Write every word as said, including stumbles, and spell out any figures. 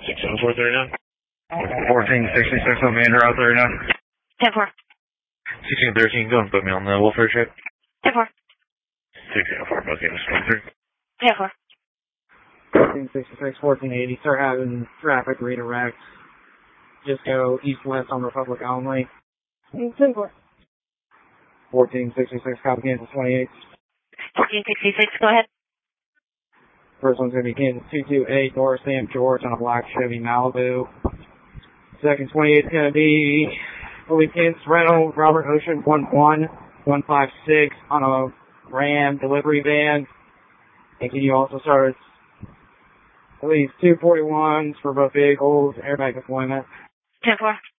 seven four thirty-nine. fourteen sixty-six on Vander out thirty-nine. ten four. sixteen thirteen, go and put me on the welfare check. ten four. sixteen oh four, okay, Miss twenty-three. ten four. fourteen sixty-six, fourteen eighty, start having traffic redirect. Just go east-west on Republic only. ten four. fourteen sixty-six, copy Kansas twenty-eight. fourteen sixty-six, go ahead. First one's going to be Kansas two two eight, Doris Sam George on a black Chevy Malibu. Second twenty-eight is going to be, I believe, Kansas Rental, Robert Ocean one one one five six on a Ram delivery van. And can you also start at least two forty-ones for both vehicles, airbag deployment. ten four.